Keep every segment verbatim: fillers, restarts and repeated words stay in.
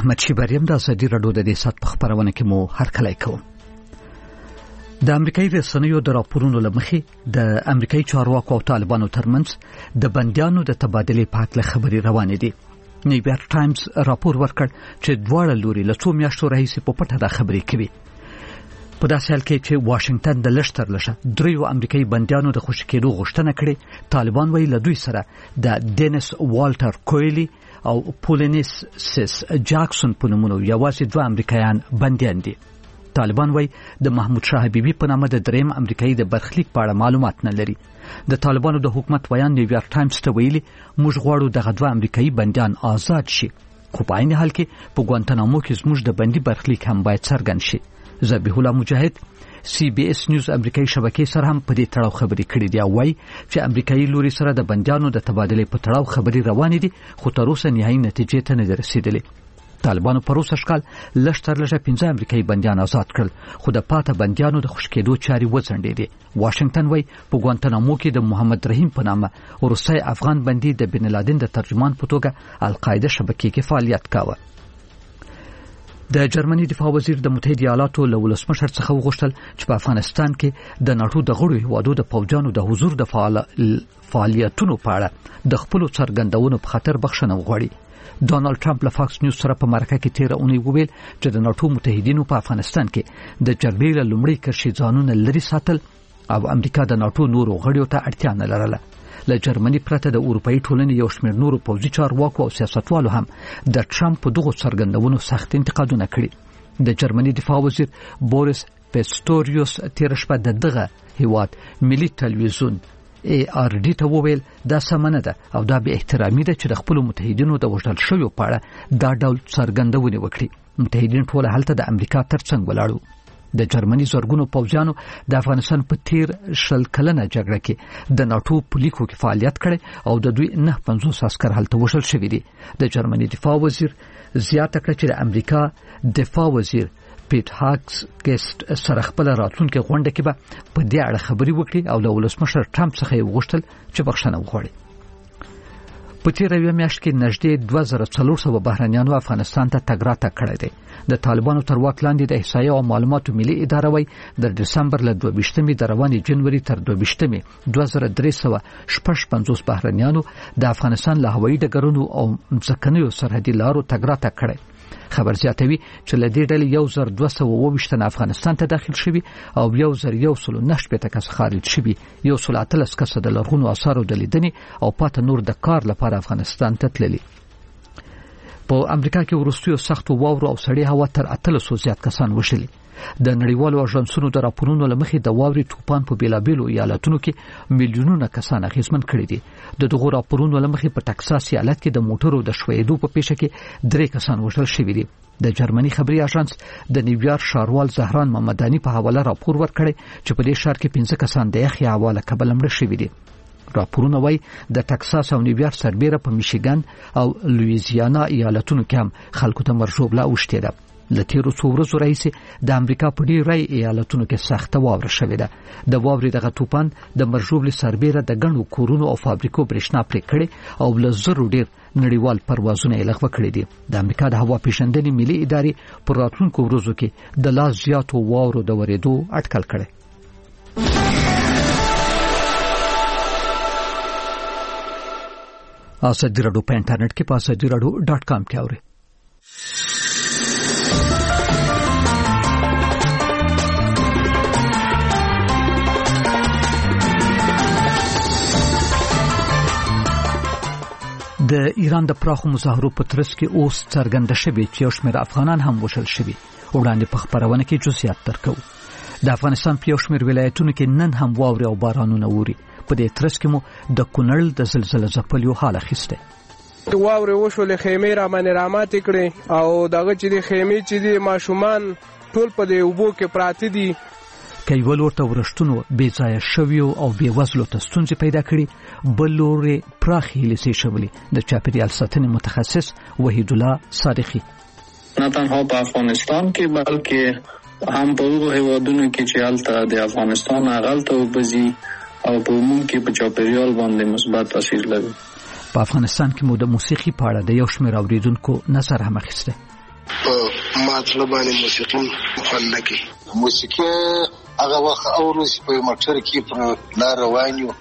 احمد شیبریم د ازادي راډیو د دیسات په خبرونه کې مو هرکلی کوم. د امریکایي رسنیو د راپورونو لمخې د امریکایي چارواکو او طالبانو ترمنځ د بندیانو د تبادلې په اړه خبرې روانې دي. نیویارک ټایمز راپور ورکړ چې دواړه لوري له څو میاشتو راهیسې په پټه دا خبرې کوي. په داسې حال کې چې واشنگټن د لشتر لشه دریو امریکایي بندیانو د خوشي کېدو غوښتنه کړې، طالبان وایي له دوی سره د ډینس والټر کویلی او پولینیس سیس جاکسون په نومونو یوازې دوه امریکایان بندیان دي. طالبان وایي د محمود شاه حبیبي په نامه د دریم امریکایي د برخلیک په اړه معلومات نه لري. د طالبانو د حکومت ویان نیویارک ټایمز ته ویلي موږ غواړو دغه دوه امریکایي بندیان آزاد شي، خو په عین حال کې په ګوانتانامو کې زموږ د بندي برخلیک هم باید څرګند شي. ذبیح الله مجاهد سی بی اس نیوز امریکایي شبکې سره هم په دې تړاو خبرې کړې دي او وايي چې امریکایي لوري سره د بندیانو د تبادلې په تړاو خبرې روانې دي، خو تر اوسه نهایي نتیجې ته نه رسیدلې. طالبانو پر اوسه شکل لشتر لږه پنځه امریکایي بندیان آزاد کړل، خو د پاته بندیانو د خوشی کېدو چاري وځنډېدې. واشنگټن وايي په ګوانتانامو کې د محمد رحیم په نامه روسي افغان بندي د بن لادن د ترجمان په توګه القاعده شبکې کې فعالیت کاوه. د جرمني دفاع وزیر د متحده ایالاتو له ولسمشر څخه وغوښتل چې په افغانستان کې د ناتو د غړو هیوادو د فوجانو د حضور د فعال فعالیتونو په اړه د خپل څرګندونو په خاطر بخښنه وغواړي. ډونالد ټرمپ له فاکس نیوز سره په مرکه کې تیر اونۍ وویل چې د ناتو متحدینو په افغانستان کې د جګړې له لومړۍ کرښې ځانونه لري ساتل او امریکا د ناتو نورو غړیو ته اړتیا نه لرله. له جرمني پرته د اروپאי ټولنې یو شمېر نورو پوځي چارواکو او سیاستوالو هم د ټرمپ په دغو څرګندونو سخت انتقادونه کړي. د جرمني دفاع وزیر بوریس پیستوریوس تیر شپه د دغه هیواد ملي تلویزیون ای آر ډي ته وویل دا سمنه ده او دا به احترامي ده چې د خپل متحدینو د وژل شویو په اړه دا ډول څرګندونه وکړي. متحدین ټول هلته د امریکا ترڅنګ ولاړو. د جرمني زورګونو پوځیانو د افغانستان په تیر شل کلنه جګړه کې د ناتو پولیسو کې فعالیت کړي او د دوی نه پنځوس عسكر هلته وژل شوي دي. د جرمني دفاع وزیر زیاته کړه چې د امریکا دفاع وزیر پیټ هاکس ګست سره خپل راتلونکي غونډه کې به په دې اړه خبري وکړي او له ولسمشر ټرمپ څخه یې وغوښتل چې بخښنه وغواړي. په تیر یو میاشت کې نږدې دوه زره څلور سوه بهرنیانو افغانستان ته تګ راتګ کړی دی. د طالبانو تر واک لاندې د احصایې او معلوماتو ملي اداره وايي د دسمبر له دوه ویشتمې د روانې جنوري تر دوه ویشتمې دوه زره درې سوه شپږ پنځوس بهرنیانو د افغانستان له هوایي ډګرونو او ځمکنیو سرحدي لارو تګ راتګ کړی. خبر زیاتوي چې له دې ډلې یو زر دوه سوه اووه ویشت افغانستان ته داخل شوي او یو زر یو سل نه شپېته کس خارج شوي، یو سل اتلس کس د لرغونو آثارو د لیدنې او پاته نور د کار لپاره افغانستان ته تللي. په امریکا کې وروستیو سختو واورو او سړې هوا تر اتلسو زیات کسان وشلي. د نړیوالو اژانسونو د راپورونو لمخې د واوري طوفان په بیلابیلو ایالتونو کې میلیونونه کسان اغیزمن کړي دي. د دغو راپورونو لمخې په ټکساس ایالت کې د موټرو د ښویېدو په پیښه کې درې کسان وژل شوي دي. د جرمني خبري اژانس د نیویارک ښاروال زهران محمداني په حواله راپور ورکړی چې په دې ښار کې پنځه کسان د یخي هوا له کبله مړه شوي دي. راپورونه وايي د ټکساس او نیویارک سربېره په میشیګن او لویزیانا ایالتونو کې هم خلکو ته مرژوبله اوښتې ده. له تیرو څو ورځو راهیسې د امریکا په ډېری ایالتونو کې سخته واوره شوې ده. د واورې دغه طوفان د مرژوبلې سربېره د ګڼو کورونو او فابریکو برېښنا پرې کړې او له زرو ډېر نړیوال پروازونه یې لغوه کړي دي. د امریکا د هوا پیژندنې ملي ادارې پر راتلونکو ورځو کې د لا زیاتو واورو د ورېدو اټکل کړی. ازادي راډیو په انټرنیټ کې په ازادي راډیو ډاټ کام کې اورئ. د ایران د پراخو مظاهرو په ترڅ کې اوس څرګنده شوې چې یو شمېر افغانان هم وژل شوي. وړاندې په خبرونه کې جزئیات درکو. د افغانستان په یو شمېر ولایتونو کې نن هم واورې او بارانونه اوري. په دې ترڅ کې مو د کونړ د زلزلې ځپل یو حال اخیسته. واورې وشولې، خیمې را باندې راماتې کړې او دغه چې د خیمې چې د ماشومان ټول په دې اوبو کې پراته دي. کایول ورته ورشتونو بې ځایه شویو او بې وزلو ته ستونزې پیدا کړي. بل لوري پراخې هیلې شولې. د چاپېریال ساتنې متخصص وحید الله صادقي نه تنها په افغانستان کې بلکې هم په هغو هیوادونو کې چې هلته د افغانستان هغلته وبځي او په عموم کې په چاپېریال باندې مثبت تاثیر لري. په افغانستان کې مو د موسیقي په اړه د یو شمېر اوریدونکو نظر هم اخیسته. په ماته باندې موسیقي فن نه کوي. موسیقي هغه وخت اورو چې په موټر کې پر لار روان یو.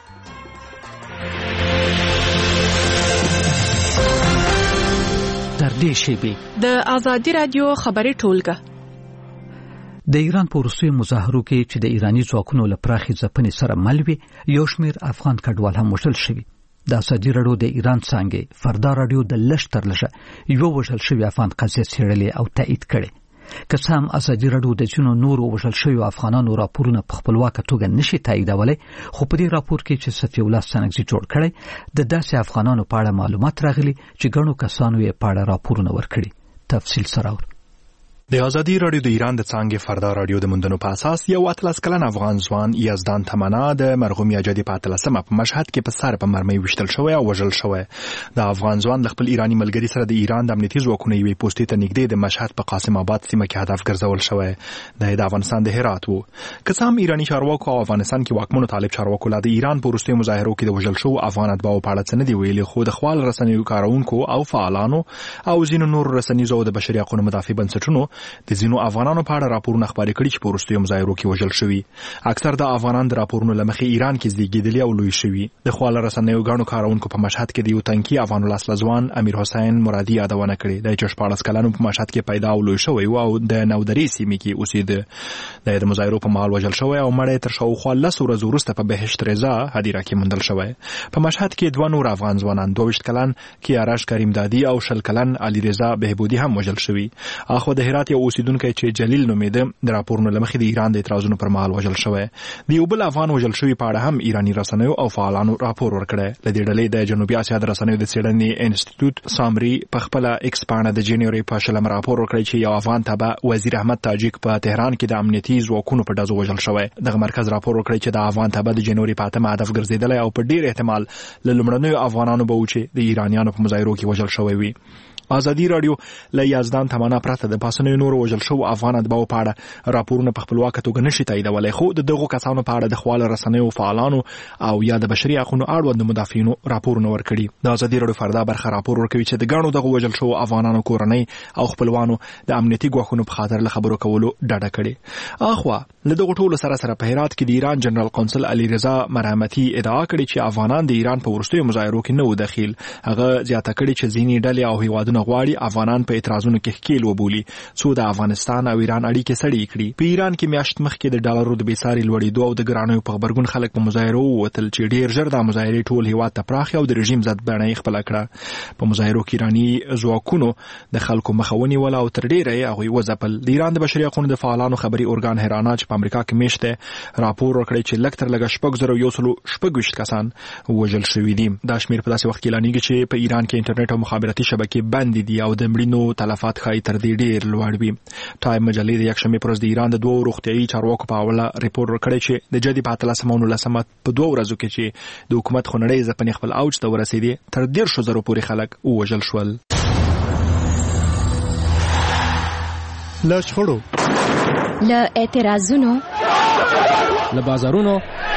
تر دې شیبې د آزادي رادیو خبري ټولګه د ایران په وروستیو مظاهرو کې چې د ایرانی ځواکونو له پراخې ځپنې سره مل وي یو شمېر افغان کډوال هم وژل شوي. د ازادي رادیو د ایران څانګې فردا رادیو د لږ تر لږه یو وژل شوي افغان قضیه څېړلې او تایید کړې. که څه هم ازادي رادیو د ځینو نورو وژل شویو افغانانو راپورونه په خپلواکه توګه نشي تاییدولی، خو په دې راپور کې چې صفي الله سنګزي جوړ کړی د داسې افغانانو په اړه معلومات راغلي چې ګڼو کسانو یې په اړه راپورونه ورکړي. تفصیل سره ور د آزادي رادیو د ایران د څانګې فردا رادیو د موندنو په اساس یو اتلس کلن افغان ځوان یزدان تمنا د مرحوم یاجدي په اتلسمه په مشهد کې په سر په مرمۍ وشتل شوی او وژل شوی. د افغان ځوان د خپل ایرانی ملګری سره د ایران د امنیتي ځواکونو یوې پوستې ته نږدې د مشهد په قاسم آباد سیمه کې هدف ګرځول شوی. د افغانستان د هرات وو. که څه هم ایرانی چارواکو او افغانستان کې واکمنو طالب چارواکو لا د ایران په وروستیو مظاهرو کې د وژل شوو افغان اتباعو په اړه څه نه دي ویلي، خو د خپل رسنیو کارونکو او فعالانو او ځینو نور رسنیزو او د بشري حقوقو مدافع بنسټونو د ځینو افغانانو په اړه راپورونه خپاره کړي چې په وروستیو مظاهرو کې وژل شوي. اکثر د افغانان د راپورونو له مخې ایران کې زیږیدلي او لوی شوي. د خپل رسنیو ګڼو کارونکو په مشهد کې د یو تنکي افغان ولس ځوان امیر حسین مرادي یادونه کړې د چې شپاړس کلنو په مشهد کې پیدا او لوی شوی او د نودري سیمې کې اوسېده. د مظاهرو په مهال وژل شوی او مړی تر شاوخوا لس ورځې وروسته په بهشت رضا هدیره کې موندل شوی. په مشهد کې دوه نور افغان ځوانان دوه ویشت کلن کیارش کریم دادي او شل کلن علي رضا بهبودي هم وژل شوي. اخو د هرات یو اوسیدونکی چې جلیل نومېده د راپورونو له مخې د ایران د اعتراضونو پر مهال وژل شوی. د یو بل افغان وژل شوي په اړه هم ایرانی رسنیو او فعالانو راپور ورکړی. له دې ډلې د جنوبي اسیا د رسنیو د څېړنې انسټیټیوټ سامري په خپله ایکس پاڼه د جنوري په شلم راپور ورکړی چې یو افغان تبع وزیر احمد تاجک په تهران کې د امنیتي ځواکونو په ډزو وژل شوی. دغه مرکز راپور ورکړی چې د افغان تبع د جنوري په اتمه هدف ګرځېدلی او په ډېر احتمال له لومړنیو افغانانو به و چې د ایرانیانو په مظاهرو کې وژل شوی وي. آزادي رادیو له یزدان تمنا پرته د پاسنیو نورو وژل شوو افغان اتباعو په اړه راپورونه په خپلواکه توګه نشي تاییدولی، خو د دغو کسانو په اړه د خپل رسنیو فعالانو او یا د بشري حقوقو اړوند مدافعینو راپورونه ورکړي. د آزادي رادیو فردا برخه راپور ورکوي چې د ګڼو دغو وژل شوو افغانانو کورنۍ او خپلوانو د امنیتي ګواښونو په خاطر له خبرو کولو ډډه کړې. اخوا له دغو ټولو سره سره په هرات کې د ایران جنرال قونسل علي رضا مرحمتي ادعا کړې چې افغانان د ایران په وروستیو مظاهرو کې نه و دخیل. هغه زیاته کړې چې ځینې ډلې او هیوادونه غواړي افغانان په اعتراضونو کې ښکیل وبولي څو د افغانستان او ایران اړیکې سړې کړي. په ایران کې میاشت مخکې د ډالرو د بېساري لوړېدو او د ګرانیو په غبرګون خلک په مظاهرو ووتل چې ډېر ژر دا مظاهرې ټول هیواد ته پراخې او د رژیم ضد بڼه یې خپله کړه. په مظاهرو کې ایراني ځواکونو د خلکو مخه ونیوله او تر ډېره یې هغوی وځپل. د ایران د بشري حقوقو د فعالانو خبري ارګان هرانا چې په امریکا کې میشت دی راپور ورکړی چې لږ تر لږه شپږ زره یو سلو شپږ ویشت کسان وژل شوي دي. دا شمېر په داسې وخت کې اعلانېږي چې په ایران کې انټرنیټ او مخابراتي شبکې بندې دي او د مړینو تلفات ښایي تر دې ډېر لوړ وي. ټایم مجلې د یکشنبې پر ورځ د ایران د دوو روغتیایي چارواکو په حواله ریپورټ ورکړی چې د جدي په اتلسمه او نولسمه په دوه ورځو کې چې د حکومت خونړۍ ځپنې خپل اوج ته ورسېدې تر دېرشو زرو پورې خلک ووژل شول. له شخړو، له اعتراضونو، له بازارونو،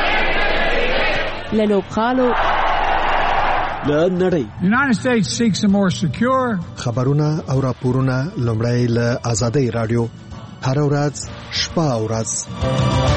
له لوبغالو، له نړۍ. United States seeks a more secure خبرونه او راپورونه لومړی له آزادۍ رادیو هر ورځ شپه او ورځ.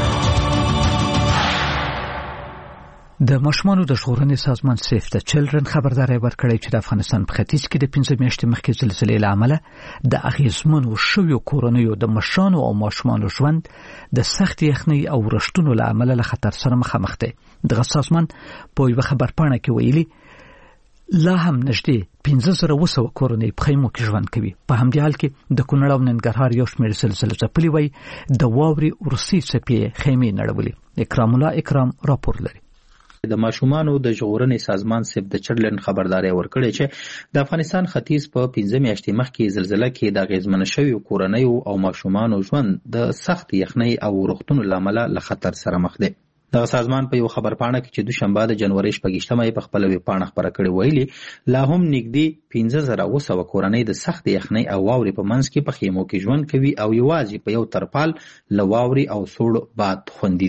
د ماشومانو د ژغورنې سازمان سیف د چلډرن خبرداری ورکړی چې د افغانستان په ختیځ کې د پنځه میاشتې مخکې زلزلې له امله د اغېزمنو شویو کورنیو د مشرانو او ماشومانو ژوند د سخت یخنۍ او رشتونو له امله له خطر سره مخامخ دی. دغه سازمان په یوه خبرپاڼه کې ویلي لا هم نږدې پنځه زره اوه سوه کورنۍ په خیمو کې ژوند کوي. په همدې حال کې د کونړ او ننګرهار یو شمېر زلزله ځپلي وایي د واورې وروستۍ څپې خیمې نړولې. اکرام الله اکرام راپور لري. د ماشومانو د ژغورنې سازمان سیف د چلډرن خبرداری ورکړی چې د افغانستان ختیځ په پنځه میاشتې مخکې زلزله کې د اغېزمنه شویو کورنیو او ماشومانو ژوند د سخت یخنۍ او روغتون له امله له خطر سره مخ دی. دغه سازمان په یو خبرپاڼه کې چې دوشنبه د جنوري شپږیشتمه یې په خپله ویبپاڼه خپره کړې ویلي لا هم نږدې پنځه زره اوه سوه کورنۍ د سخت یخنۍ او واورې په منځ کې په خیمو کې ژوند کوي او یوازې په یو ترپال له واورې او سوړ باد خوندي دي.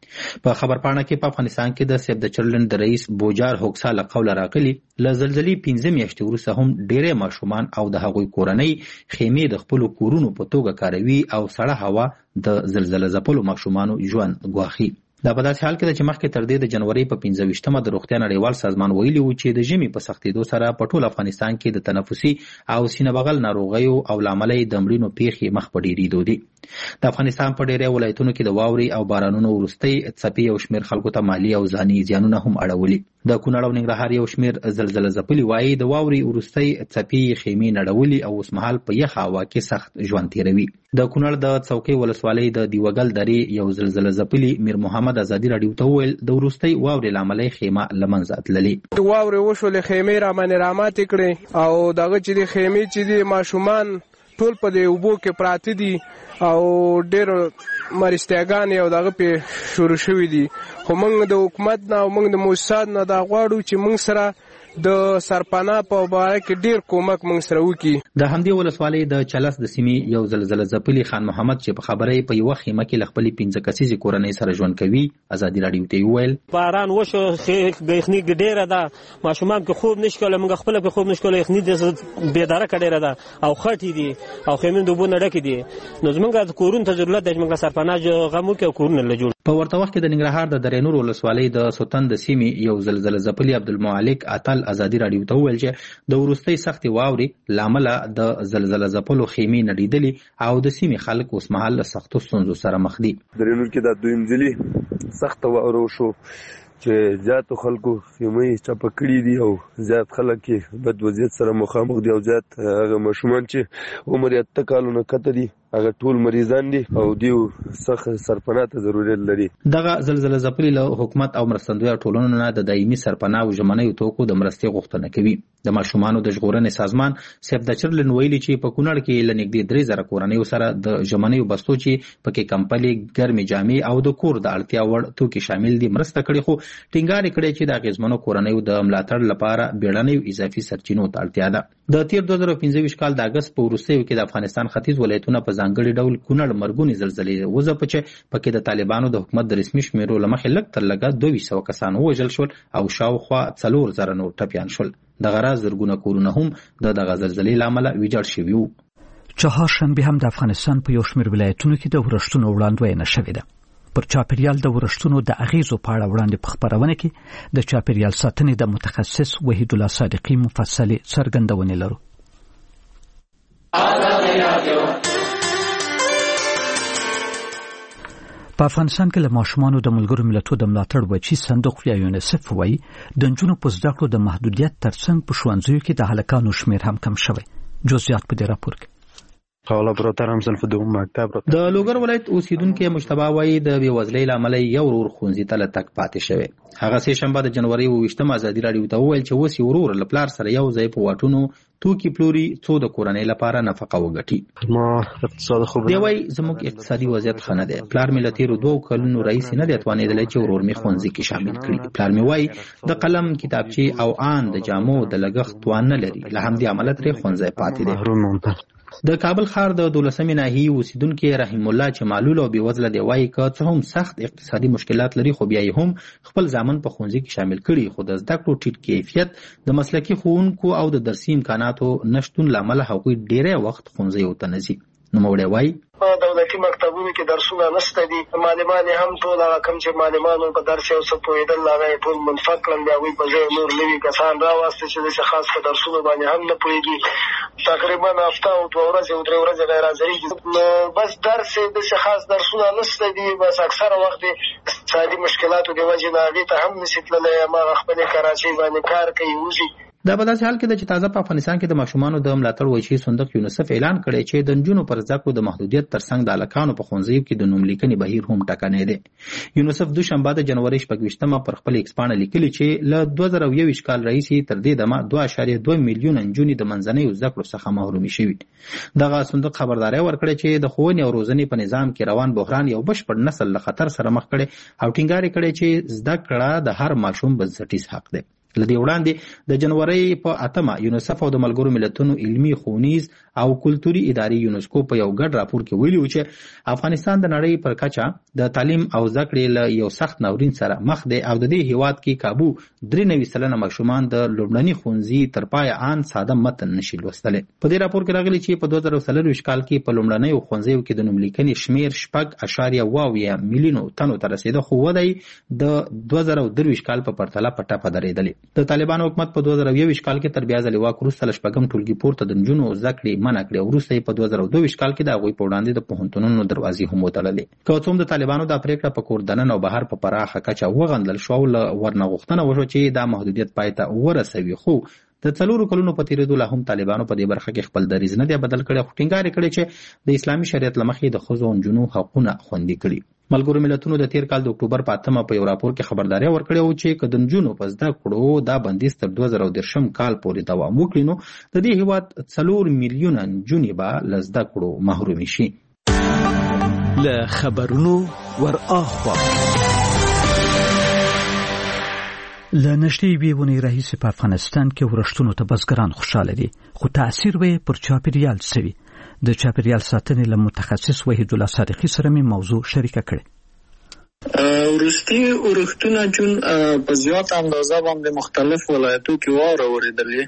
په خبرپاڼه کې په افغانستان کې د سیف د چرلن د رئیس بوجار هوکسا له قوله راغلي له زلزلې پنځه میاشتې وروسته هم ډېری ماشومان او د هغوی کورنۍ خیمې د خپلو کورونو په توګه کاروي او سړه هوا د زلزله ځپلو ماشومانو ژوند ګواښي. دا په داسې حال کې ده چې مخکې تر دې د جنوري په پنځه ویشتمه د روغتیا نړیوال سازمان ویلي و چې د ژمي په سختېدو سره په ټول افغانستان کې د تنفسي او سینه بغل ناروغیو او له امله یې د مړینو پیښې مخ په ډېرېدو دي. د افغانستان په ډېری ولایتونو کې د واورې او بارانونو وروستۍ څپې یو شمېر خلکو ته مالي او ځاني زیانونه هم اړولي. د کونړ او ننګرهار یو شمېر زلزله ځپلي وایي د واورې وروستۍ څپې یې خیمې نړولي او اوسمهال په یخه هوا کې سخت ژوند تېروي. د کونړ د څوکۍ ولسوالۍ د دیوګل درې یو زلزله ځپلي میر محمد ازادي راډیو ته وویل د وروستۍ واورې له امله یې خیمه له منځه تللې. واورې وشولې خیمې رامنې راماتې کړې او دغه چې د خیمې چې د ماشومان ټول په دې اوبو کې پراته دي او ډېر مرستیاګانې او دغه پې شروع شوي دي. خو موږ د حکومت نه او موږ د مؤسساتو نه دا غواړو چې موږ سره د سرپناه په باره کې ډېر کومک موږ سره وکړي. د همدې ولسوالۍ د چلس د سیمې یو زلزله ځپلي خان محمد چې په خبره یې په یوه خیمه کې له خپلې پنځه کسیزې کورنۍ سره ژوند کوي ازادي راډیو ته یې وویل باران وشو یخني ډېره ده ماشومان پکې خوب نشي کولی موږ خپله پکې خوب نشي کولی یخني بېدارکه ډېره ده او خټې دي او خیمې د اوبو نه ډکې دي نو زموږ کورونو ته ضرورت دی چې موږ سرپناه غم وکړو او کورونه له جوړ. په ورته وخت کې د ننګرهار د درې نور ولسوالۍ د سوتن د سیمې یو زلزله ځپلي عبدالمالک اتل ازادي راډیو ته وویل چې د وروستۍ سختې واورې له امله د زلزله ځپلو خیمې نړېدلې او د سیمې خلک اوسمهال له سختو ستونزو سره مخ دي. درې نور کې دا دویم ځلې سخته واوره وشو چې زیاتو خلکو خیمې چپه کړي دي او زیات خلک یې بد وضعیت سره مخامخ دي او زیات هغه ماشومان چې عمر یې اته کالونه کته دي هغه ټول مریضان دي او دیو سخت سرپناه ته ضرورت لري. دغه زلزله ځپلي له حکومت او مرستندویه ټولنو نه د دایمي سرپناه او ژمنیو توکو د مرستې غوښتنه کوي. د ماشومانو د ژغورنې سازمان سیف د چرلن ویلي چې په کونړ کې له نږدې درې زره کورنیو سره د ژمنیو بستو چې پکې کمپلې ګرمې جامې او د کور د اړتیا وړ توکي شامل دي مرسته کړې خو ټینګار کړی چې د اغیزمنو کورنیو د ملاتړ لپاره بیړنیو اضافي سرچینو ته اړتیا ده. د تیر دوه زره پنځه ویشت کال د اګست په وروستیو کې د افغانستان ختیځ ولایتونه په ځانګړي ډول کونړ مرګونې زلزلې وځپه چې پکې د طالبانو د حکومت د رسمي شمیرو له مخې لږ تر لږه دوه سوه کسان ووژل شول او شاوخوا څلور زره نور ټپیان شول. دغه راز زرګونه کورونه هم د دغه زلزلې له امله ویجاړ شوي وو. چهارشنبه هم د افغانستان په یو شمېر ولایتونو کې د ورښتونو وړاندوینه شوې ده. پر چاپیریال د ورښتونو د اغیزو په اړه وړاندې په خپرونه کې د چاپیریال ساتنې د متخصص وحید الله صادقي مفصلې څرګندونې لرو. په افغانستان کې له ماشومانو د ملګرو ملتونو د ملاتړ وچی صندوق یا یونیسف وایي د نجونو په زده کړو د محدودیت ترڅنګ په ښوونځیو کې د هلکانو شمېر هم کم شوی. جزئیات په دې راپور کې. د لوګر ولایت اوسیدونکو مجتبی وایي د بېوزلۍ له امله یو ورور ښوونځي ته له تګ پاتې شوی. هغه سه شنبه د جنوري اووه ویشتمه ازادي راډیو ته وویل چې اوس یې ورور له پلار سره یو ځای په واټونو توکي پلوري څو د کورنۍ لپاره نفقه وګټي. ما اقتصاد خوب دی وایي زموږ اقتصادي وضعیت ښه نه دی. پلار مې له تېرو دوو کلونو راهیسې نه دی توانېدلی چې ورور مې ښوونځي کې شامل کړي. پلار مې وایي د قلم کتابچې او آن د جامو د لګښت توان نه لري له همدې امله ترې ښوونځی پاتې دی. د کابل ښار د دولسمې ناحیې اوسیدونکي رحیم الله چې معلول او بېوزله دی وایي که څه هم سخت اقتصادي مشکلات لري خو بیا یې هم خپل زامن په ښوونځي کې شامل کړي خو د زده کړو ټیټ کیفیت د مسلکي ښوونکو او د درسي امکاناتو نشتون له امله هغوی ډېری وخت ښوونځیو ته نه ځي. نوموړی وایي په دولتي مکتبونو کې درسونه نشته دي. معلمان هم ټول هغه کوم چې معلمانو په درس یو څه پوهېدل هغه یې ټول منفق کړل. د هغوی په ځای نور نوي کسان راواستې چې داسې خاص په درسونو باندې هم نه پوهېږي. تقریبا هفته او دوه ورځې او درې ورځې غیر حاضرېږي. نو بس درس یې داسې خاص درسونه نشته دي. بس اکثره وخت د اقتصادي مشکلاتو د وجې نه هغې ته هم نشي تللی. هماغه خپلې کراچۍ باندې کار کوي وځي. دا په داسې حال کې ده چې تازه په افغانستان کې د ماشومانو د ملاتړ ویشي صندوق یونیسف اعلان کړی چې د نجونو پر زده کړو د محدودیت ترڅنګ د هلکانو په ښوونځیو کې د نوم لیکنې بهیر هم ټکنی دی. یونیسف دوشنبه د جنوري شپږ ویشتمه پر خپل ایکس پاڼه لیکلي چې له دوه زره یو ویشت کال راهیسې تر دې دمه دوه اعشاریه دوه میلیونه نجونې د منځنیو زده کړو څخه محرومې شوي. دغه صندوق خبرداری ورکړی چې د ښوونې او روزنې په نظام کې روان بحران یو بشپړ نسل له خطر سره مخ کړی او ټینګار یې کړی چې زده کړه د هر ماشوم بنسټیز حق دی. لدې وړاندې د جنوري په اتمه یونیسف او د ملګرو ملتونو علمي ښوونیز او کلتوري ادارې یونسکو په یو ګډ راپور کې ویلي و چې افغانستان د نړۍ پر کچه د تعلیم او زده کړې له یو سخت ناورین سره مخ دی او د دې هیواد کې کابو درې نوي سلنه ماشومان د لومړني ښوونځي تر پایه ان ساده متن نشي لوستلی. په دې راپور کې راغلي چې په دوه زره څلرویشت کال کې په لومړنیو ښوونځیو کې د نوملیکنې شمیر شپږ اشاریه اوه اویا میلیونو تنو ته رسېده، خو وده یې د دوه زره درویشت کال په پرتله په ټپه درېدلې. د طالبانو حکومت په دوه زره یوویشت کال کې تر بیا ځلې واک وروسته له شپږم ټولګي پورته د نجونو زده کړې منع کړې او وروسته یې په دوه زره دوه ویشت کال کې د هغوی په وړاندې د پوهنتونونو دروازې هم وتړلې. که څه هم د طالبانو دا پرېکړه په کور دننه او بهر په پراخه کچه وغندل شوه او له ورنه غوښتنه وشوه چې دا محدودیت پای ته ورسوي، خو د څلورو کلونو په تېرېدو لا هم طالبانو په دې برخه کې خپل دریځ نه دی بدل کړی، خو ټینګار یې کړی چې د اسلامي شریعت له مخې د ښځو او نجونو حقونه خوندي کړي. ملګرو ملتونو د تیر کال د اکتوبر په اتمه په یو راپور کې خبرداری ورکړې و چې که د نجونو په زده کړو دا بندیز تر دوه زره دېرشم کال پورې دوام وکړي نو د دې هېواد څلور میلیونه نجونې به له زده کړو محرومې شي. له خبرونو ور اخوا له نږدې یوې اونۍ راهیسې په افغانستان کې ورښتونو ته بزګران خوشحاله دي، خو تاثیر به یې پر چاپېریال څه وي؟ د چاپېریال ساتنې له متخصص وحید الله صادقي سره مې موضوع شریکه کړې. وروستي ورښتونه چون په زیات اندازه باندې مختلف ولایتو کې واوره اورېدلې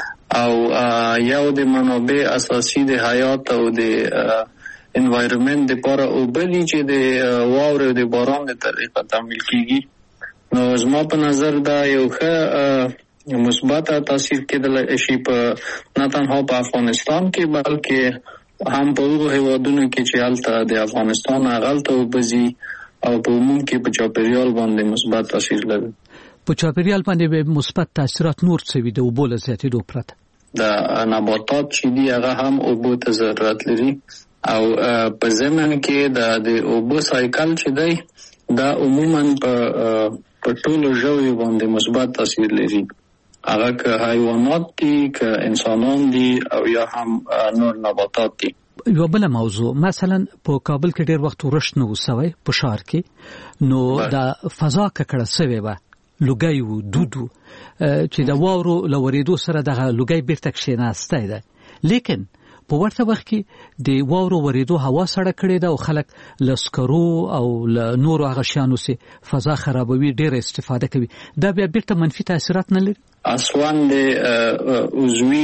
او یو د منابع اساسي د حیات او د انوایرمنټ دپاره اوبه دي چې د واورې او د باران د طریقه تعمیل کېږي. نو زما په نظر دا یو ښه مثبت تاثیر کېدلی شي په نه تنها په افغانستان کې بلکې هم په هغو هېوادونو کې چې هلته د افغانستان هغلته اوبه ځي او په عموم کې په چاپېریال باندې مثبت تاثیر لري. په چاپېریال باندې به مثبت تاثیرات نور څه وي د اوبو له زیاتېدو پرته؟ د نباتات چې دي هغه هم اوبو ته ضرورت لري او په ضمن کې د اوبو سایکل چې دی دا عموما په په ټولو ژویو باندې مثبت تاثیر لري، هغه که حیوانات دي که انسانان دي او یا هم نور نباتات دي. یو بله موضوع مثلا په کابل کې ډېر وخت ورښت نه و سوی په ښار کې، نو د فضا ککړه سوې وه، لوګی و دود و چې د واورو له ورېدو سره دغه لوګی بیرته کښېناستی دی، لیکن په ورته وخت کې د واورو ورېدو هوا سړه کړې ده او خلک له سکرو او له نورو هغه شیانو سي فضا خرابوي، ډېره استفاده کوي. دا بیا بیرته منفي تاثیرات نه لري؟ اصلا د عضوي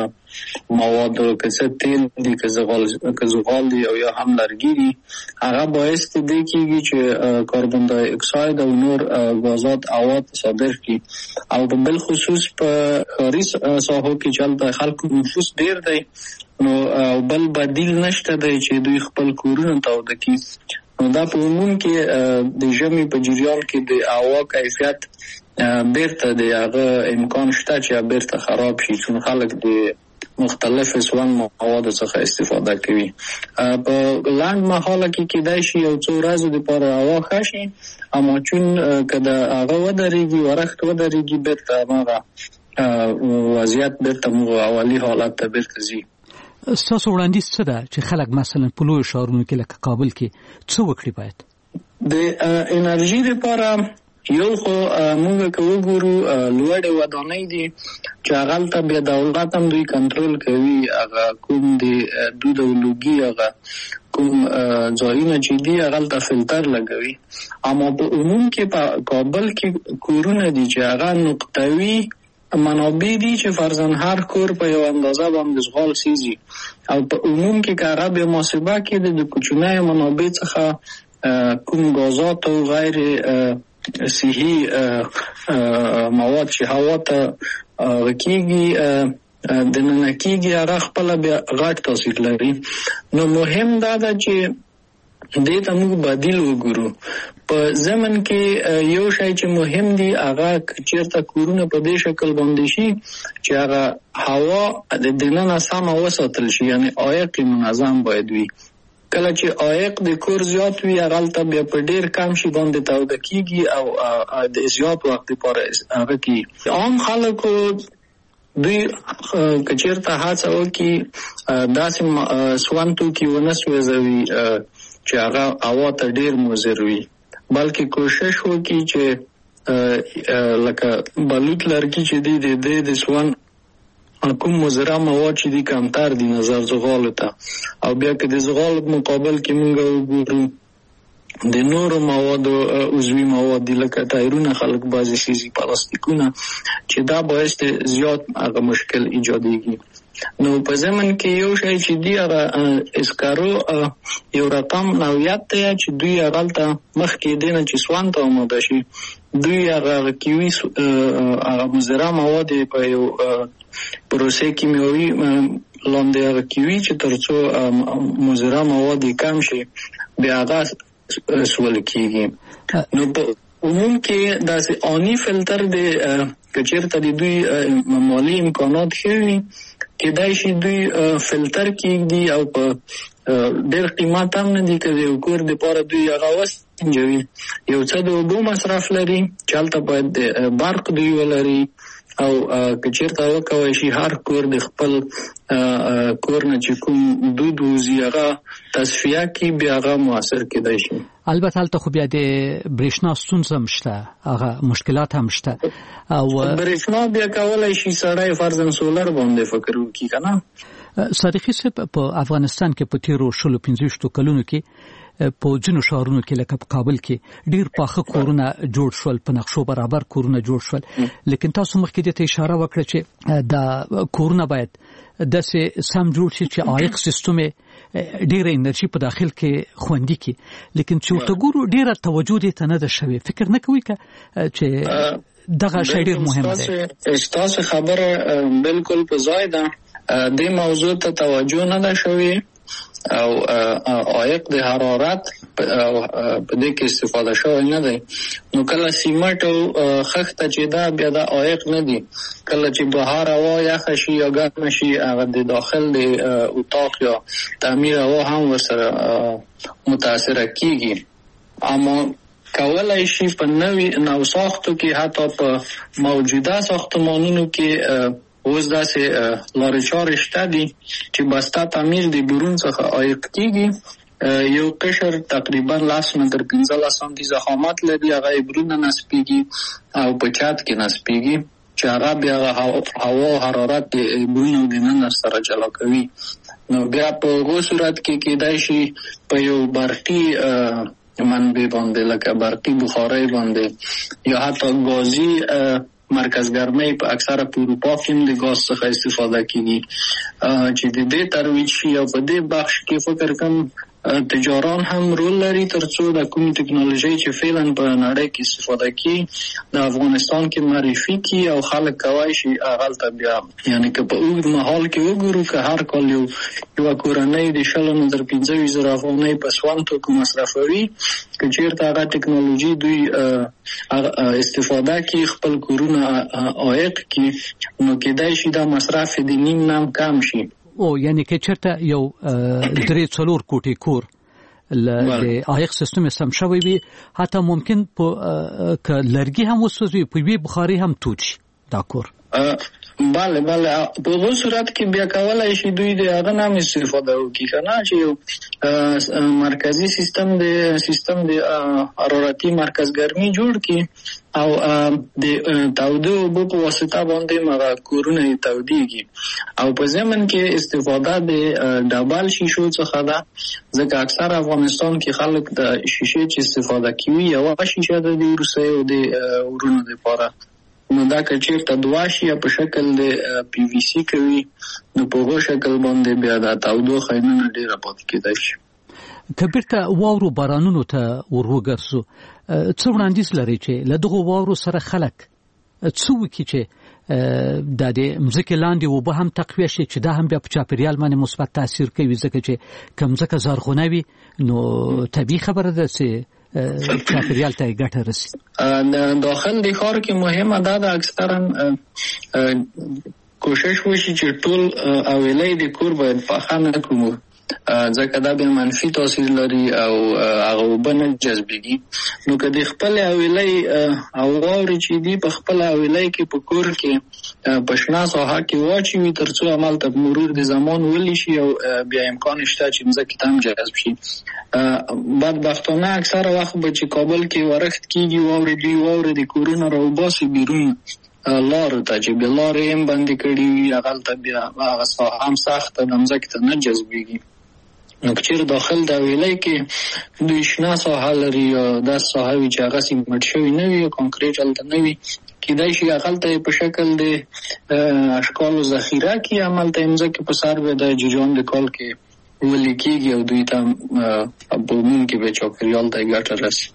موادو که څه تیل دي که زغال دي او یا هم لرګي دي هغه باعث دې کېږي چې کاربن دای اکساید او نور غازات هوا ته صادر کړي او په بالخصوص په ښاري ساحو کې چې هلته خلکو نفوس ډېر دی نو بل بدیل نشته دی چې دوی خپل کورونه تاوده کړي. نو دا په عموم کې د ژمي په جریان کې د هوا کیفیت بیرته د هغه امکان شته چې بیرته خراب شي چون خلک د مختلف سوان موادو څخه استفاده کوي. په لاند مهاله کې کېدای شي یو څو ورځې دپاره هوا ښه شي، اما چون که د هغه ودرېږي ورښت ودرېږي بیرته هماغه وضعیت بیرته موږ اولي حالت ته بیرته ځي. ستاسو وړاندیز څه ده چې خلک مثلا په لویو ښارونو کې لکه کابل کې څه وکړي باید؟ د انرژي دپاره یو خو موږ که وګورو لوړې ودانۍ دي چې هغلته بیا دولت هم دوی کنټرول کوي، هغه کوم د دود او لوګي هغه کوم ځایونه چې دي هغلته فلټر لګوي. اما په عموم کې په کابل کې کورونه دي چې هغه نقطوي منابع دي چې فرضاً هر کور په یو اندازه باندې زغال سیزي او په عموم کې که هغه بیا محاسبه کړي د کوچنیو منابع څخه کوم غازات او غیر صحي مواد چې هوا ته کېږي دننه کېږي هغه خپله بیا غټ تاثیر لري. نو مهم دا ده چې دې ته موږ بدیل وګورو. په ضمن کې یو شی چې مهم دی هغه چېرته کورونه په دې شکل باندې شي چې هغه هوا د دننه سمه وساتل شي، یعنی عایق منظم باید وي. کله چې عایق د کور زیات وي هغلته بیا په ډېر کم شي باندې توده کېږي او د زیات وخت لپاره هغه کېږي. عام خلکو دوی که چېرته هڅه وکړي داسې سون توکي ونه سوځوي چې هغه هوا ته ډېر مضر وي، بلکې کوشش وکړي چې لکه بلوط لرګي چې دی د دې د سوان کوم مضر مواد چې دي کمتر دي نظر زغالو ته او بیا که د زغالو مقابل کې موږ وګورو د نورو موادو عضوي مواد دي لکه ټایرونه خلک بعضې خیزي پلاستیکونه چې دا باعث زیات هغه مشکل ایجادېږي. نو په ضمن کې یو شی چې دی هغه اسکارو یو رقم نوعیت دی چې دوی هغلته مخکې دی نه چې سوان ته آماده شي دوی هغه کیوي هغه مضره مواد په یو پروسې کیمیاوي لاندې هغه کیوي چې تر څو مضره مواد کم شي بیا هغه سول کیږي. نو په عموم کې داسې آني فلټر دی که چېرته د دوی مالي امکانات ښه وي کېدای شي دوی فلټر کېږدي او په ډېر قیمت هم نه دي که د یو کور دپاره دوی هغه وسنجوي. یو څه د اوبو مصرف لري چې هلته باید برق دوی ولري او که چېرته وکولی شي هر کور د خپل کور نه چې کوم دود وځي هغه تصفیه کړي بیا هغه مؤثر کېدای شي. البته هلته خو بیا د برېښنا ستونزه هم شته هغه مشکلات هم شته او برېښنا بیا کولی شي سړی فرضاً سولر باندې فکر وکړي که نه. صادقي صاحب په افغانستان کې په تېرو شلو پنځویشتو کلونو کې په ځینو ښارونو کې لکه په کابل کې ډېر پاخه کورونه جوړ شول په نقشو برابر کورونه جوړ شول لیکن تاسو مخکې دې ته اشاره وکړه چې دا کورونه باید داسې سم جوړ شي چې عایق سیستم ډېره انرژي په داخل کې خوندي کړي لیکن چې ورته ګورو ډېره توجه دې ته نه ده شوې. فکر نه کوئ که چې دغه شی ډېر مهم دی؟ ستاسو خبره بالکل په ځای ده. دې موضوع ته توجه نه ده شوې او عایق د حرارت په دې کې استفاده شوی نه دی. نو کله سیمټ او خښته چې دا بیا د عایق نه دي کله چې بهار هوا یخه شي یا ګرمه شي هغه د داخل د اتاق یا تعمیر هوا هم ورسره متاثره کیږي. اما کولای شي په نوي نوساختو کې حتی په موجوده ساختمانونو کې اوس داسې لارې چارې شته دي چې بسته تعمیر د برون څخه عایق کېږي. یو قشر تقریبا لس متر پنځلس سانتي ضخامت لري هغه برونه نصبېږي او په چت کې نصبېږي چې هغه بیا هوا حرارت د برونو د ننه سره جلا کوي. نو بیا په هغو صورت کې کېدای شي په یو برقي منبع باندې لکه برقي بخارۍ باندې یا حتی ګازي مرکز ګرمۍ په اکثره په اروپا کې هم د ګاز څخه استفاده کېږي چې د دې ترویج شي او په دې بخش کې فکر کوم تجاران هم رول لري ترڅو د کوم ټکنالوژي چې فعلا په نړۍ کې استفاده کیږي د افغانستان کې معرفي کی او خلک کوي شي هغه بیا یعنی که په اوږد مهال کې وګورو که هر کال یو یو کورنۍ د شلو نه تر پنځه ویشت زره افغانۍ په سوان توکو مصرفوي که چېرته هغه ټکنالوژي دوی استفاده کوي خپل کورونه عایق کړي نو کېدای شي دا مصرف د نیم نه کم شي. او یعنی که چرته یو درې څلور کوټې کور د عایق سیستم سم شوی وي حتی ممکن په ک لرګي هم وسوځي په وی بخاري هم توچ دا کور. بله بله په هغو صورت کې بیا کولی شي دوی د هغه نه هم استفاده وکړي که نه چې یو مرکزي سیستم د سیستم د حرارتي مرکز ګرمي جوړ کړي او د تودو اوبو په واسطه باندې هغه کورونه یې تودېږي او په ضمن کې استفاده د ډبل شیشو څخه ده ځکه اکثر افغانستان کې خلک د شیشې چې استفاده کوي یوه شیشه ده د وروستیو د ورونو دپاره نو دا که چېرته دوه شي یا په شکل د پی وي سي کوي نو په هغو شکل باندې بیا د تودوخه یې نه ډېره پاتې کېدای شي. که بیرته واورو بارانونو ته ور وګرځو څه وړاندیز لري چې له دغو واورو سره خلک څه وکړي چې دا د مځکې لاندې اوبه هم تقویه شي چې دا هم بیا په چاپېریال باندې مثبت تاثیر کوي ځکه چې که مځکه زرغونه وي نو طبیعي خبره ده چې چاپېریال ته یې ګټه رسي. داخل د ښار کې مهمه دا ده اکثرا کوشش وشي چې ټول اویلۍ د کور باید پاخه نه کړو ځکه دا به منفي تاثیر لري او هغه وبنه جذبېږي. نو که د خپل حویلۍ او واورې چې دي په خپل حویلۍ کې په کور کې په شنه ساحه کې واچوي تر څو همالته په مرور د زمان ولی شي او بیا امکان شته چې مځکې ته هم جذب شي. بدبختانه اکثره وخت به چې کابل کې ورښت کېږي واورې دوی واورې د کورونو راوباسي بیرون لارو ته چې بیا لارې هم بندې کړي وي هغلته بیا هغه ساحه هم سخته د مځکې ته نه جذبېږي. نو که چېرې داخل د حویلۍ کې دوی شنه ساحه لري یا داسې ساحه وي چې هغه سیمټ شوي نه وي یا کانکریټ هلته نه وي کیدای شي هغلته یې په شکل د اشکالو ذخیره کړي همالته یې مځکې په سر به د جریان د کال کې ولي کېږي او دوی ته په عموم کې به چاپېریال ته یې ګټه رسي.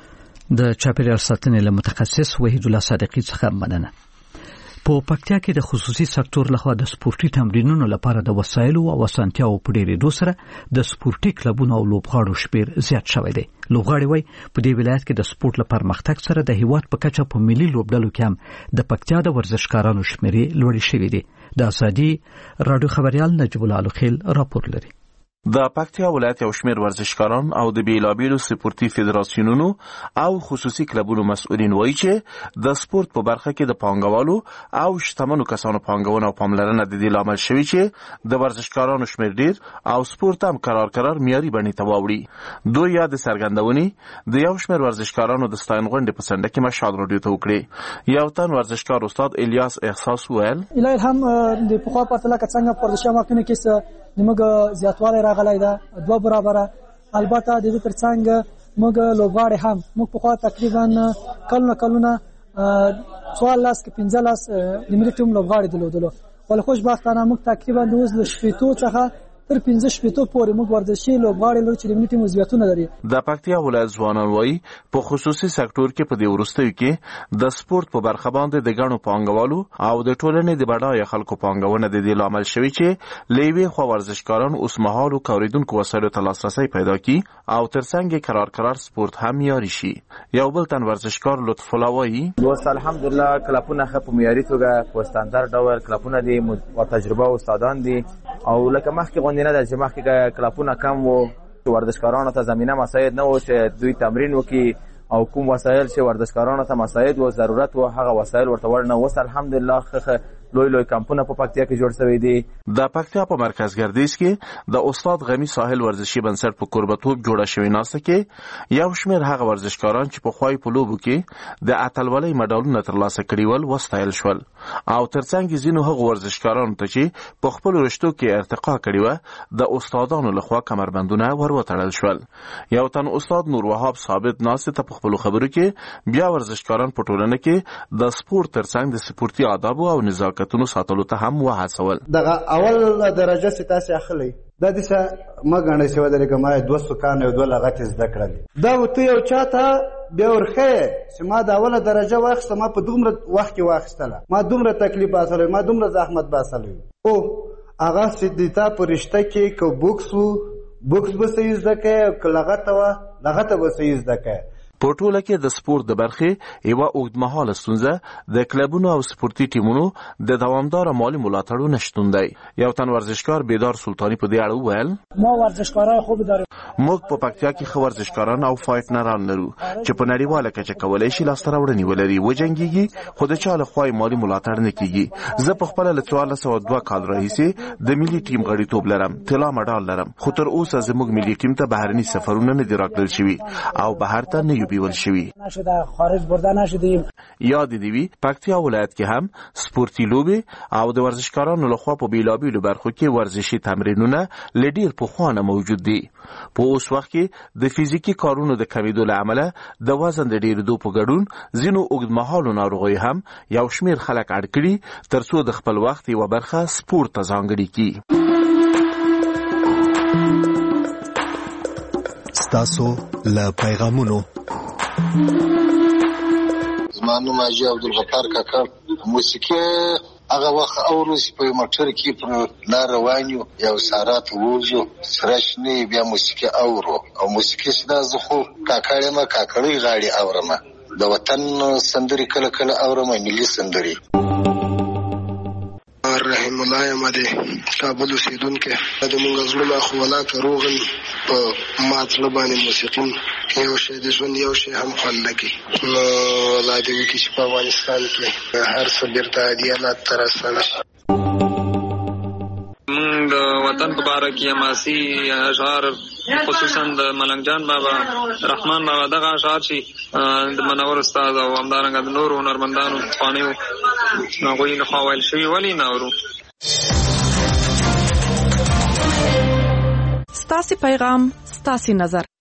د چاپېریال ساتنې له متخصص وحید الله صادقي څخه مننه. په پکتیا کې د خصوصي سکتور لخوا د سپورتي تمرینونو لپاره د وسایلو او اسانتیاو په ډېرېدو سره د سپورتي کلبونو او لوبغاړو شمېر زیات شوی دی. لوبغاړي وایي په دې ولایت کې د سپورت لپاره پرمختګ سره د هیواد په کچه په ملي لوبډلو کې هم د پکتیا د ورزشکارانو شمېر لوړ شوی دی. د ازادي رادیو خبريال نجیب الله الخیل راپور لري. د پکتیا ولایت یو شمېر ورزشکاران او د بیلابیلو سپورتي فدراسیونونو او خصوصي کلبونو مسؤلین وایي چې د سپورت په برخه کې د پانګوالو او شتمنو کسانو پانګونه او پاملرنه د دې لامل شوی چې د ورزشکارانو شمېر ډیر او سپورت هم قرار قرار معیاري بڼې ته واوړي. دوی یا د څرګندونې د یو شمېر ورزشکارانو د ستاین غونډې په څنډه کې مشال راډیو ته وکړې. یو تن ورزشکار استاد الیاس احساس وویل الهی هم د پخوا پرتله که څنګه پر دې شماکنه کې موږ زیاتوالی راغلی ده دوه برابره. البته د دې ترڅنګ موږ لوبغاړي هم موږ پخوا تقریبا کلونه کلونه څوارلس که پنځلس د ملي ټیم لوبغاړي درلودلو ولې خوشبختانه موږ تقریبا د اوس له شپېتو څخه تر پنځه شپېتو پورې موږ ورزشي لوبغاړي لرو چې د ملي ټیم عضویتونه لري. د پکتیا ولایت ځوانان وایي په خصوصي سکتور کې په دې وروستیو کې د سپورت په برخه باندې د ګڼو پانګوالو او د ټولنې د بډایه خلکو پانګونه د دې لامل شوی چې له یوې خوا ورزشکاران اوس مهال کاریدونکو وسایلو ته لاسرسی پیدا کړي او ترڅنګ قرار قرار سپورت هم معیاري شي. یو بل تن ورزشکار لطف الله وایي اوس الحمدلله کلبونه ښه په معیاري توګه په ستاندرد ډول کلبونه دي او تجربه استادان دي او لکه مخکې نه ده چې مخکې کلبونه کم وو ورزشکارانو ته زمینه مساعد نه و چې دوی تمرین وکړي او کوم وسایل چې ورزشکارانو ته مساعد و ضرورت و هغه وسایل ورته ور نه اوس الحمدلله ښه لوی لوی کمپونه په پکتیا کې جوړ شوی دي. د پکتیا په مرکز ګردیز کې د استاد غمی ساحل ورزشي بنسټ په کوربتوب جوړه شوی ناسته کې یو شمېر هغه ورزشکاران چې په خوای په لوبو کې د اتلولۍ مډالونه ترلاسه کړي ول وستایل شول او ترڅنګ ځینو هغه ورزشکارانو ته چې په خپل رشتو کې ارتقا کړي و د استادانو لخوا کمربندونه ور وتړل شول. یو تن استاد نور وهاب ثابت ناسته ته په خپل خبرو کې بیا ورزشکاران په ټولنه کې د سپورت ترڅنګ د سپورتي آداب او نزاکتونو ساتلو ته هم وهڅول. دغه اول درجه ستاسو اخلي دا د څه مګنه شو درګه ما دوه سکان او دوه لغت زده کړل دا وته یو چاته بیا ورخه چې ما د اوله درجه واخسته ما په دومره وخت کې واخستله ما دومره تکلیف اصله ما دومره زحمت باسله او هغه سیدتا پرشته کې کو بوکس بوکس به سې زده کې او لغت وا لغت به سې زده کې. په ټوله کې د سپورت د برخې یوه اوږدمهاله ستونزه د کلبونو او سپورتي ټیمونو د دوامداره مالي ملاتړو نشتون دی. یو تن ورزشکار بیدار سلطانی په دې اړه وویل ما ورزشکاران خوب داریم موږ په پکتیا کې ښه ورزشکاران او فایټنران لرو چې په نړیواله کچه کولی شي لاسته راوړنې ولري وجنګېږي خو د چا له خوا مالي ملاتړ نه کېږي. زه په خپله له څوارلس سوه دوه کال راهیسې د ملي ټیم غړیتوب لرم طلا مډال لرم خو تر اوسه زموږ ملي ټیم ته بهرني سفرونه نه دي راکړل شوي او بهر ته نه بیول شوی نشده خارج برده نشدیم. یاد دی وی پکتیا ولایت کې هم سپورتي لوبي او د ورزشکارانو لخوا په بیلابیلو برخو کې ورزشي تمرینونه لډیر پخوانه موجود دي. په اوس وخت کې د فزیکی کارونو د کمیدو له امله د وزن د ډیرېدو په ګډون ځینو اوږدمهالو ناروغۍ هم یو شمېر خلک اړ کړي ترڅو د خپل وخت یوه برخه سپورت ته ځانګړې کړي. ستاسو له پیغامونو زما نوم حاجي عبدالغفار کاکا موسیقي هغه وخت اورو چې په موټر کې پر لار روان یو یو ساره ته ووځو سره شنې بیا موسیقي اورو او موسیقي چې دا زه خو کاکاړې ما کاکړۍ غاړې اورم د وطن سندرې کله کله اورم ملي سندرې ظفر رحیم الله یم د کابل اوسېدونکی. د مونږ زړونه خو ولاکه روغن په ما زړه باندې موسیقي یو شی د ژوند یو شی هم خوند نه کوي. نو الله دې وکړي چې په افغانستان کې هر څه بېرته عادي حالات ته راسانه شي. مونږ د وطن په باره کې حماسي اشعار خصوصا د ملنګ جان بابا رحمان بابا دغه اشعار چې د منور استاد او همدارنګه د نورو هنرمندانو پخوانیو هغوی لخوا ویل شوي ولې نه اورو. ستاسې پیغام ستاسې نظر